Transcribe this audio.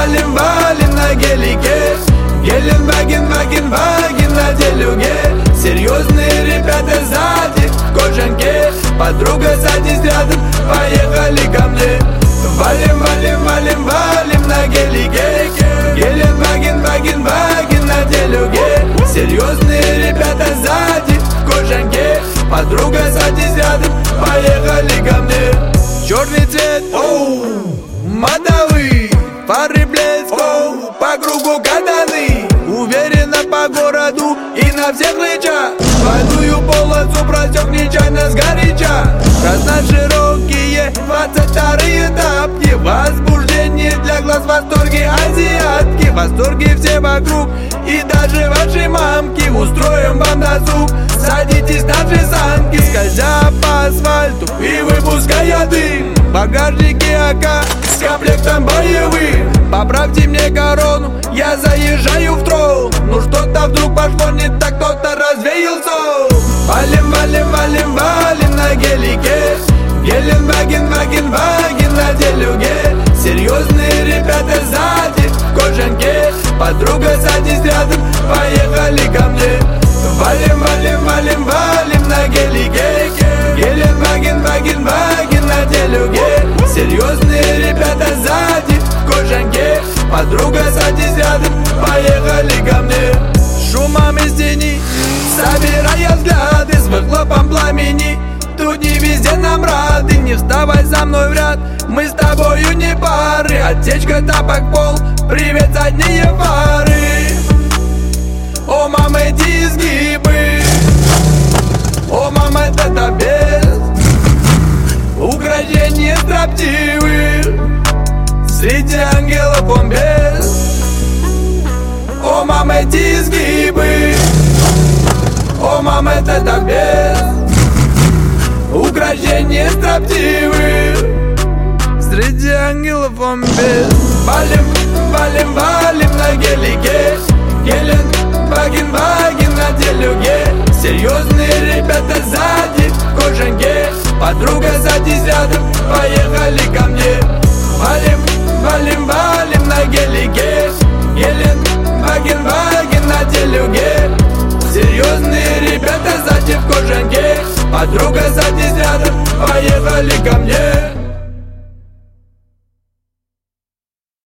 валим, валим на гелике. Геленваген, ваген, ваген на делюге. Серьезные ребята сзади в кожанке. Подруга садись рядом, поехали ко мне. Валим, валим, валим, валим на гелике. Геленваген, ваген, ваген на делюге. Серьезные ребята сзади в кожанке. Подруга садись рядом, поехали ко мне. Черный цвет, оу, мотовый, фары блеск, оу, по кругу катаны. Уверенно по городу и на всех рычаг. Двойную полосу просек нечаянно сгоряча. Красно-широкие 22-е тапки. Возбуждение для глаз, восторги азиатки. Восторги все вокруг и даже ваши мамки. Устроим вам досуг, садитесь на наши санки. Скользя по асфальту и выпуская дым. В багажнике АК с комплектом боевым. Поправьте мне корону, я заезжаю в трон. Ну что-то вдруг пошло не так, кто-то развеял сон. Валим, валим, валим, валим на гелике. Геленваген, ваген, ваген на делюге. Серьезные ребята сзади в кожанке. Подруга садись рядом, поехали ко мне. Валим, валим, валим, валим на гелике. Геленваген, ваген, ваген на делюге. Серьезные ребята сзади в кожанке. Подруга садись рядом, поехали ко мне. Шумом из тени, собирая взгляды, с выхлопом пламени. Тут не везде нам рады, не вставай за мной в ряд. Мы с тобою не пары, отсечка, тапок, пол. Привет, задние фары. О, мама, эти изгибы. О, мама, это без украшения строптивых. Среди ангелов он без. О, мама, эти изгибы. О, мама, это без украшения строптивых. Среди ангелов он без. Валим, валим, валим на гелике. Геленваген, ваген на делюге. Серьезные ребята сзади в кожанке. Подруга садись рядом, поехали